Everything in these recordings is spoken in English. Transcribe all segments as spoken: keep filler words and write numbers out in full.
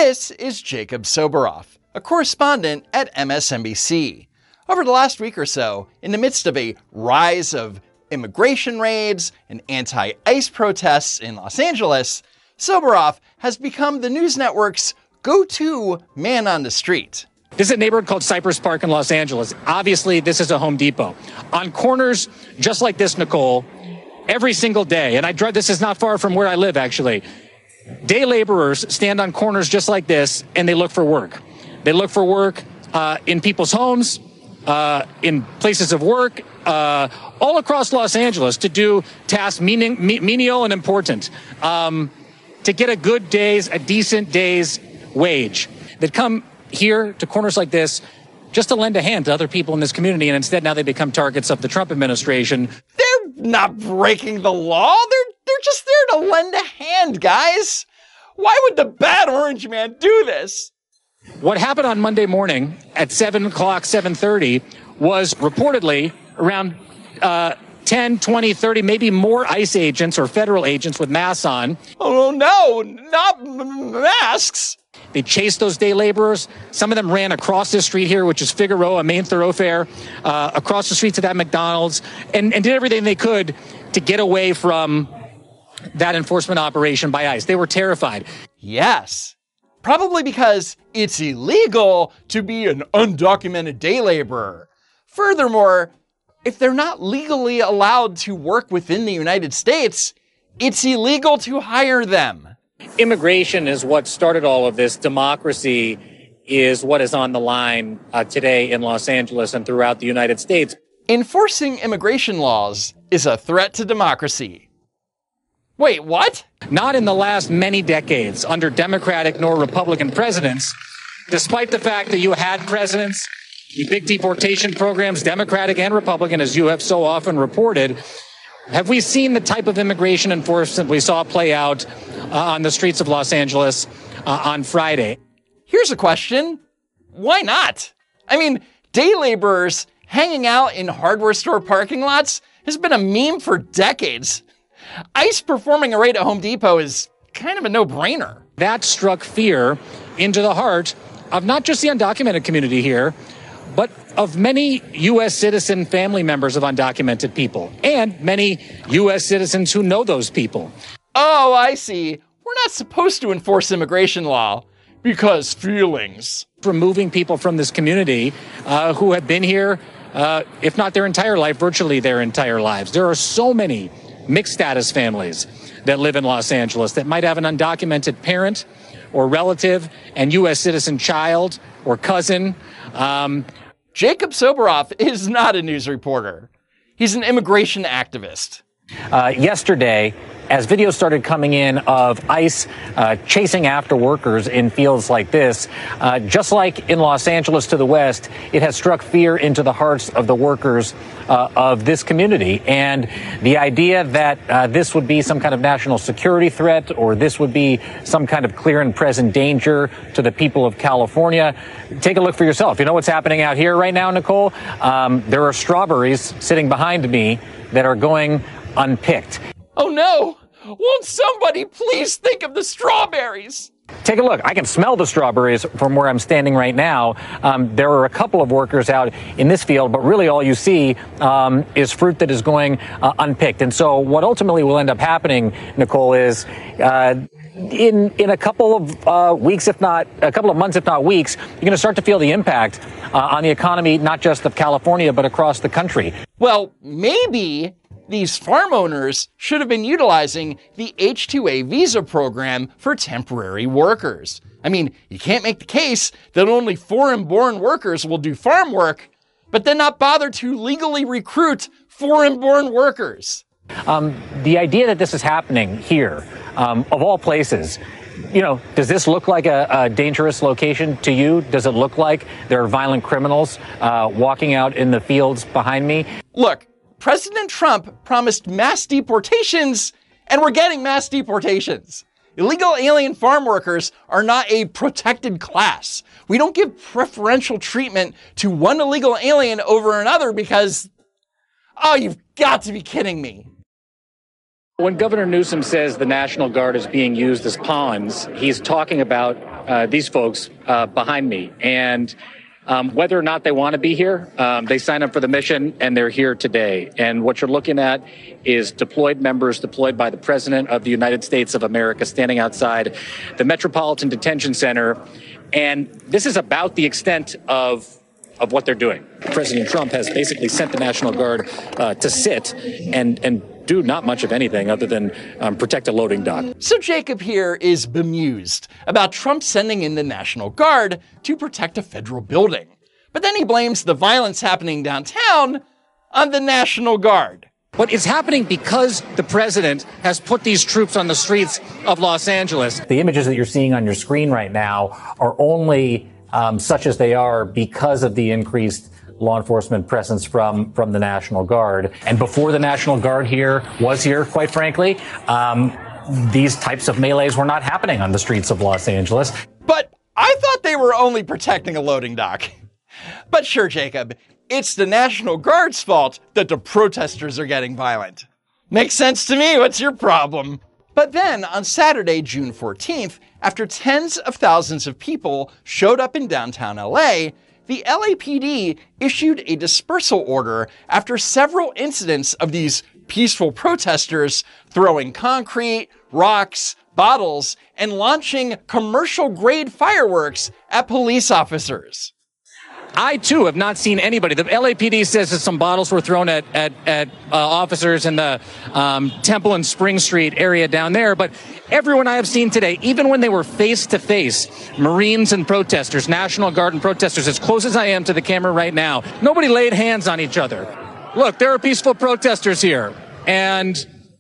This is Jacob Soboroff, a correspondent at M S N B C. Over the last week or so, in the midst of a rise of immigration raids and anti-ICE protests in Los Angeles, Soboroff has become the news network's go-to man on the street. This is a neighborhood called Cypress Park in Los Angeles. Obviously, this is a Home Depot. On corners just like this, Nicole, every single day, and I drive, this is not far from where I live, actually, day laborers stand on corners just like this, and they look for work. They look for work uh, in people's homes, uh, in places of work, uh, all across Los Angeles to do tasks meaning, me, menial and important, um, to get a good day's, a decent day's wage. They'd come here to corners like this just to lend a hand to other people in this community, and instead now they become targets of the Trump administration. They're not breaking the law. They're they're just there to lend a hand, guys. Why would the bad orange man do this? What happened on Monday morning at seven o'clock, seven thirty was reportedly around uh, ten, twenty, thirty, maybe more ICE agents or federal agents with masks on. Oh, no, not m- masks. They chased those day laborers. Some of them ran across this street here, which is Figueroa, a main thoroughfare, uh, across the street to that McDonald's, and, and did everything they could to get away from that enforcement operation by ICE. They were terrified. Yes, probably because it's illegal to be an undocumented day laborer. Furthermore, if they're not legally allowed to work within the United States, it's illegal to hire them. Immigration is what started all of this. Democracy is what is on the line uh, today in Los Angeles and throughout the United States. Enforcing immigration laws is a threat to democracy. Wait, what? Not in the last many decades under Democratic nor Republican presidents, despite the fact that you had presidents, the big deportation programs, Democratic and Republican, as you have so often reported. Have we seen the type of immigration enforcement we saw play out uh, on the streets of Los Angeles uh, on Friday? Here's a question. Why not? I mean, day laborers hanging out in hardware store parking lots has been a meme for decades. ICE performing a raid at Home Depot is kind of a no-brainer. That struck fear into the heart of not just the undocumented community here, but of many U S citizen family members of undocumented people, and many U S citizens who know those people. Oh, I see. We're not supposed to enforce immigration law because feelings. Removing people from this community uh, who have been here, uh, if not their entire life, virtually their entire lives. There are so many mixed status families that live in Los Angeles that might have an undocumented parent or relative and U S citizen child or cousin. Um, Jacob Soboroff is not a news reporter. He's an immigration activist. Uh, yesterday, as videos started coming in of ICE uh, chasing after workers in fields like this, uh, just like in Los Angeles to the west, it has struck fear into the hearts of the workers uh, of this community. And the idea that uh, this would be some kind of national security threat, or this would be some kind of clear and present danger to the people of California, take a look for yourself. You know what's happening out here right now, Nicole? Um, there are strawberries sitting behind me that are going unpicked. Oh no! Won't somebody please think of the strawberries? Take a look. I can smell the strawberries from where I'm standing right now. Um, there are a couple of workers out in this field, but really all you see um, is fruit that is going uh, unpicked. And so what ultimately will end up happening, Nicole, is uh, in in a couple of uh, weeks, if not a couple of months, if not weeks, you're going to start to feel the impact uh, on the economy, not just of California, but across the country. Well, maybe these farm owners should have been utilizing the H two A visa program for temporary workers. I mean, you can't make the case that only foreign-born workers will do farm work, but then not bother to legally recruit foreign-born workers. Um, the idea that this is happening here, um, of all places, you know, does this look like a, a dangerous location to you? Does it look like there are violent criminals uh, walking out in the fields behind me? Look, President Trump promised mass deportations, and we're getting mass deportations. Illegal alien farm workers are not a protected class. We don't give preferential treatment to one illegal alien over another because, oh, you've got to be kidding me. When Governor Newsom says the National Guard is being used as pawns, he's talking about uh, these folks uh, behind me. And um, whether or not they want to be here, um, they sign up for the mission and they're here today. And what you're looking at is deployed members deployed by the President of the United States of America standing outside the Metropolitan Detention Center. And this is about the extent of of what they're doing. President Trump has basically sent the National Guard uh, to sit and and do not much of anything other than um, protect a loading dock. So Jacob here is bemused about Trump sending in the National Guard to protect a federal building. But then he blames the violence happening downtown on the National Guard. But it's happening because the president has put these troops on the streets of Los Angeles. The images that you're seeing on your screen right now are only um, such as they are because of the increased law enforcement presence from from the National Guard. And before the National Guard here was here, quite frankly, um, these types of melees were not happening on the streets of Los Angeles. But I thought they were only protecting a loading dock. But sure, Jacob, it's the National Guard's fault that the protesters are getting violent. Makes sense to me. What's your problem? But then on Saturday, June fourteenth, after tens of thousands of people showed up in downtown L A, the L A P D issued a dispersal order after several incidents of these peaceful protesters throwing concrete, rocks, bottles, and launching commercial-grade fireworks at police officers. I, too, have not seen anybody. The L A P D says that some bottles were thrown at, at, at uh, officers in the um, Temple and Spring Street area down there. But everyone I have seen today, even when they were face-to-face, Marines and protesters, National Guard and protesters, as close as I am to the camera right now, nobody laid hands on each other. Look, there are peaceful protesters here. And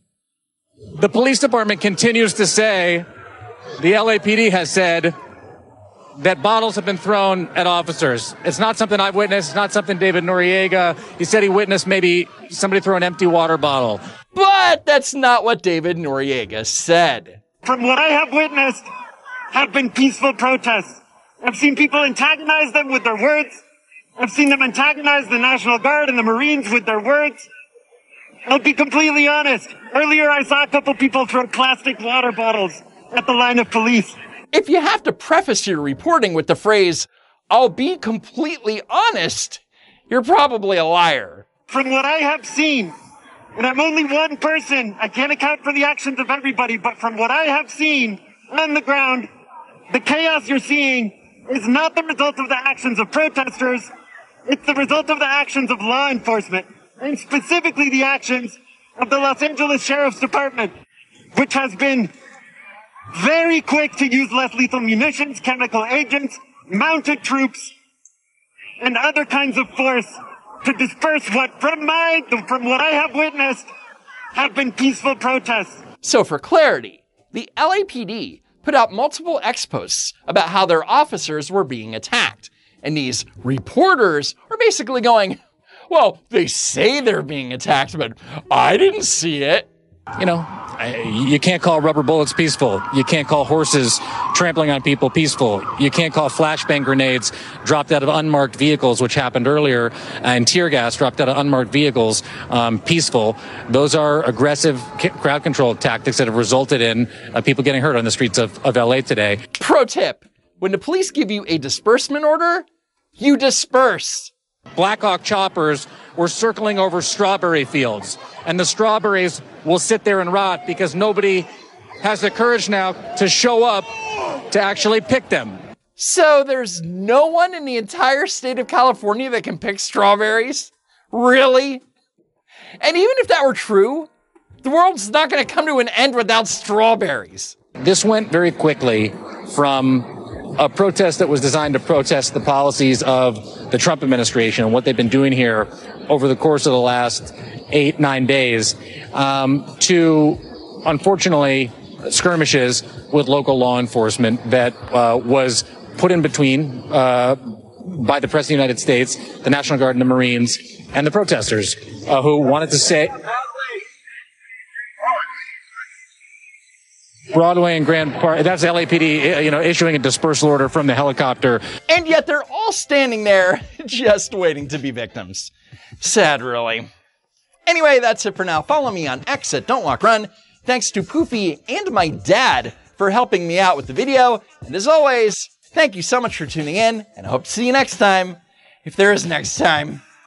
the police department continues to say, the L A P D has said, that bottles have been thrown at officers. It's not something I've witnessed. It's not something David Noriega, he said he witnessed maybe somebody throw an empty water bottle. But that's not what David Noriega said. From what I have witnessed, have been peaceful protests. I've seen people antagonize them with their words. I've seen them antagonize the National Guard and the Marines with their words. I'll be completely honest. Earlier I saw a couple people throw plastic water bottles at the line of police. If you have to preface your reporting with the phrase, "I'll be completely honest," you're probably a liar. From what I have seen, and I'm only one person, I can't account for the actions of everybody, but from what I have seen on the ground, the chaos you're seeing is not the result of the actions of protesters, it's the result of the actions of law enforcement, and specifically the actions of the Los Angeles Sheriff's Department, which has been very quick to use less lethal munitions, chemical agents, mounted troops, and other kinds of force to disperse what, from my, from what I have witnessed, have been peaceful protests. So for clarity, the L A P D put out multiple exposts about how their officers were being attacked. And these reporters are basically going, well, they say they're being attacked, but I didn't see it. You know, you can't call rubber bullets peaceful. You can't call horses trampling on people peaceful. You can't call flashbang grenades dropped out of unmarked vehicles, which happened earlier, and tear gas dropped out of unmarked vehicles um, peaceful. Those are aggressive crowd control tactics that have resulted in uh, people getting hurt on the streets of, of L A today. Pro tip, when the police give you a disbursement order, you disperse. Black Hawk choppers were circling over strawberry fields, and the strawberries will sit there and rot because nobody has the courage now to show up to actually pick them. So there's no one in the entire state of California that can pick strawberries? Really? And even if that were true, the world's not going to come to an end without strawberries. This went very quickly from a protest that was designed to protest the policies of the Trump administration and what they've been doing here over the course of the last eight, nine days, um, to, unfortunately, skirmishes with local law enforcement that uh, was put in between uh, by the President of the United States, the National Guard and the Marines, and the protesters uh, who wanted to say Broadway and Grand Park, that's L A P D, you know, issuing a dispersal order from the helicopter. And yet they're all standing there just waiting to be victims. Sad, really. Anyway, that's it for now. Follow me on X at Don't Walk Run. Thanks to Poofy and my dad for helping me out with the video. And as always, thank you so much for tuning in, and I hope to see you next time, if there is next time.